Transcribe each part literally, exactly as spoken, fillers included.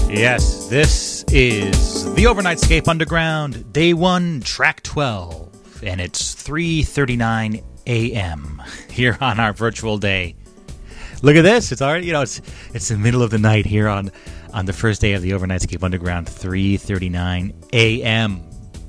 Yes, this is the Overnightscape Underground, Day one, Track twelve, and it's three thirty-nine a.m. here on our virtual day. Look at this, it's already, you know, it's it's the middle of the night here on, on the first day of the Overnightscape Underground, three thirty-nine a.m.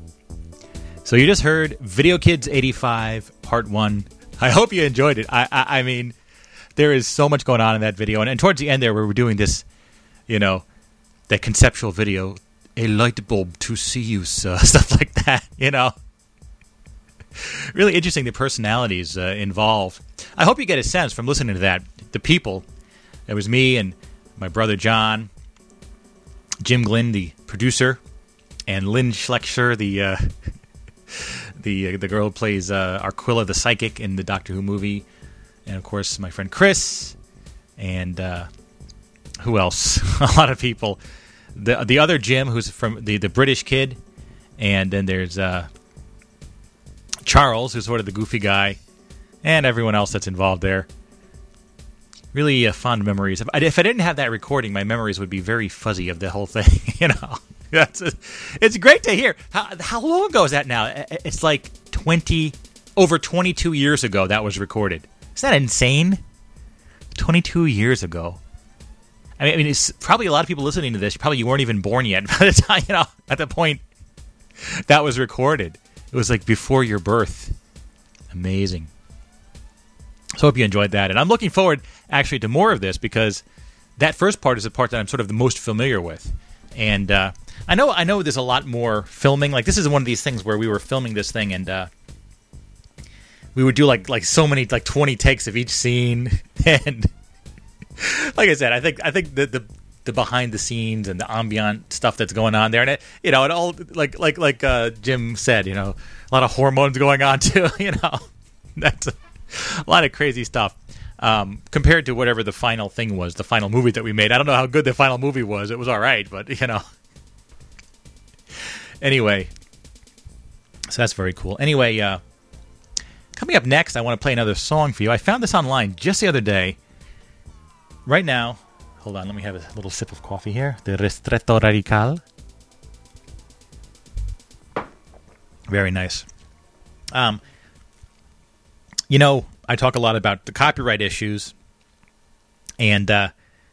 So you just heard Video Kids eighty-five, Part one. I hope you enjoyed it. I, I, I mean, there is so much going on in that video, and, and towards the end there, where we're doing this, you know, that conceptual video, a light bulb to see you, sir, stuff like that, you know. Really interesting, the personalities uh, involved. I hope you get a sense from listening to that, the people. It was me and my brother John, Jim Glynn, the producer, and Lynn Schlechter, the uh, the uh, the girl who plays uh, Arquilla the Psychic in the Doctor Who movie, and of course my friend Chris, and uh, who else? A lot of people. The the other Jim, who's from the, the British kid, and then there's uh, Charles, who's sort of the goofy guy, and everyone else that's involved there. Really uh, fond memories. If I, if I didn't have that recording, my memories would be very fuzzy of the whole thing. You know, That's a, it's great to hear. How, how long ago is that now? It's like twenty, over twenty-two years ago that was recorded. Isn't that insane? twenty-two years ago. I mean, I mean, it's probably a lot of people listening to this. Probably you weren't even born yet by the time, you know, at the point that was recorded. It was like before your birth. Amazing. So I hope you enjoyed that. And I'm looking forward, actually, to more of this because that first part is the part that I'm sort of the most familiar with. And uh, I know I know there's a lot more filming. Like, this is one of these things where we were filming this thing and uh, we would do like like so many, like twenty takes of each scene. And like I said, I think I think the, the the behind the scenes and the ambient stuff that's going on there, and it, you know, it all like like like uh, Jim said, you know, a lot of hormones going on too. You know, that's a, a lot of crazy stuff um, compared to whatever the final thing was, the final movie that we made. I don't know how good the final movie was. It was all right, but you know. Anyway, so that's very cool. Anyway, uh, coming up next, I want to play another song for you. I found this online just the other day. Right now, hold on, let me have a little sip of coffee here. The Ristretto Radical. Very nice. Um, you know, I talk a lot about the copyright issues. And, uh,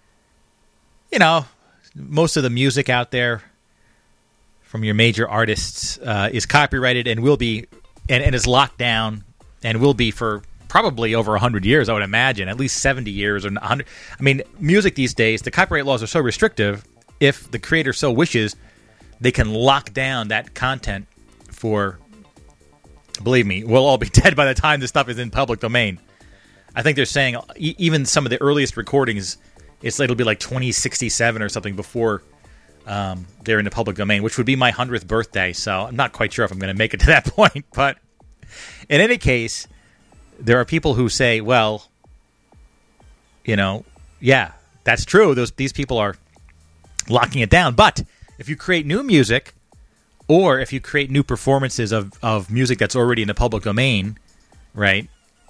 you know, most of the music out there from your major artists uh, is copyrighted and will be, and, and is locked down and will be for probably over one hundred years, I would imagine, at least seventy years or one hundred. I mean, music these days, the copyright laws are so restrictive, if the creator so wishes, they can lock down that content for, believe me, we'll all be dead by the time this stuff is in public domain. I think they're saying e- even some of the earliest recordings, it's it'll be like twenty sixty-seven or something before um, they're in the public domain, which would be my hundredth birthday, so I'm not quite sure if I'm going to make it to that point. But in any case, there are people who say, well, you know, yeah, that's true. Those these people are locking it down. But if you create new music, or if you create new performances of, of music that's already in the public domain, right,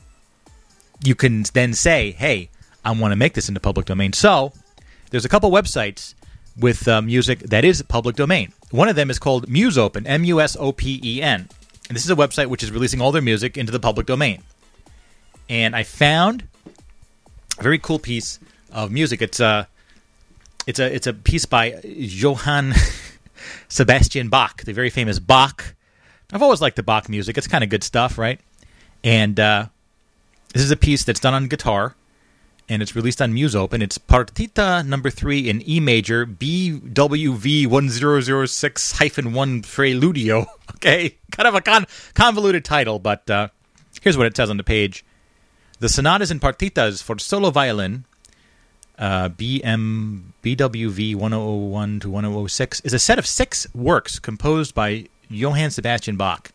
you can then say, hey, I want to make this in the public domain. So there's a couple websites with uh, music that is public domain. One of them is called MuseOpen, M U S O P E N. And this is a website which is releasing all their music into the public domain. And I found a very cool piece of music. It's a, it's a, it's a piece by Johann Sebastian Bach, the very famous Bach. I've always liked the Bach music. It's kind of good stuff, right? And uh, this is a piece that's done on guitar, and it's released on MuseOpen. It's Partita number three in E major, B W V one zero zero six dash one Preludio. Okay, kind of a con- convoluted title, but uh, here's what it says on the page. The sonatas and partitas for solo violin, uh, B M B W V one thousand one to one thousand six, is a set of six works composed by Johann Sebastian Bach.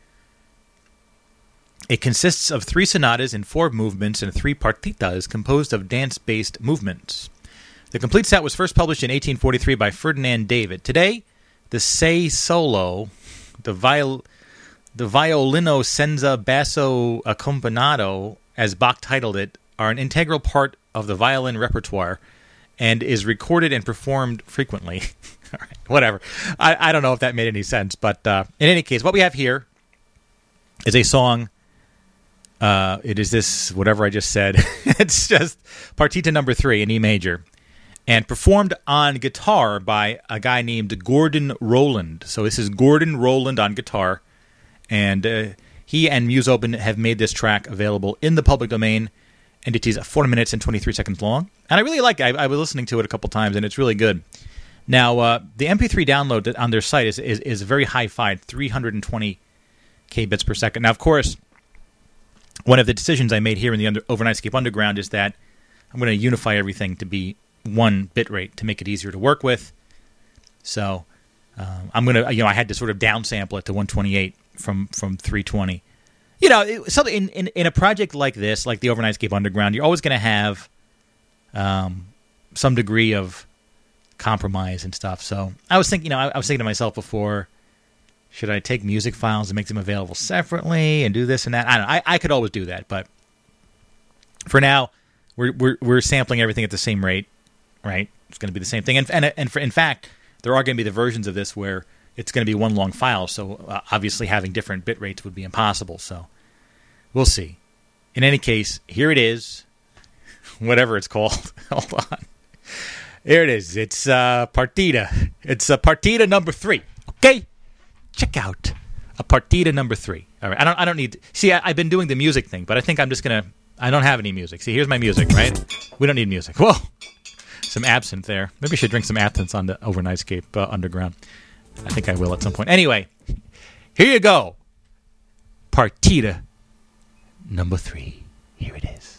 It consists of three sonatas in four movements and three partitas composed of dance-based movements. The complete set was first published in eighteen forty-three by Ferdinand David. Today, the Sei Solo, the, viol- the Violino Senza Basso Accompagnato, as Bach titled it, are an integral part of the violin repertoire and is recorded and performed frequently. All right, whatever. I, I don't know if that made any sense, but uh, in any case, what we have here is a song. Uh, it is this, whatever I just said. It's just Partita number three in E major, and performed on guitar by a guy named Gordon Rowland. So this is Gordon Rowland on guitar, and uh, he and Muse Open have made this track available in the public domain, and it is four minutes and twenty-three seconds long. And I really like it. I, I was listening to it a couple times, and it's really good. Now, uh, the M P three download on their site is, is, is very hi-fi, three hundred twenty kilobits per second. Now, of course, one of the decisions I made here in the under, Overnightscape Underground is that I'm going to unify everything to be one bit rate to make it easier to work with. So um, I'm going to, you know, I had to sort of downsample it to one twenty-eight from, from three twenty. You know, it, something in, in, in a project like this, like the Overnightscape Underground, you're always going to have um, some degree of compromise and stuff. So I was thinking, you know, I, I was thinking to myself before, should I take music files and make them available separately and do this and that? I don't know. I, I could always do that, but for now, we're we're we're sampling everything at the same rate, right? It's going to be the same thing, and and and for, in fact, there are going to be the versions of this where it's going to be one long file. So uh, obviously, having different bit rates would be impossible. So we'll see. In any case, here it is, whatever it's called. Hold on. Here it is. It's uh, Partita. It's uh, Partita number three. Okay, check out a Partita number three. All right. I don't. I don't need. To, see, I, I've been doing the music thing, but I think I'm just gonna. I don't have any music. See, here's my music. Right. We don't need music. Whoa. Some absinthe there. Maybe I should drink some absinthe on the Overnightscape uh, Underground. I think I will at some point. Anyway, here you go. Partita number three. Here it is.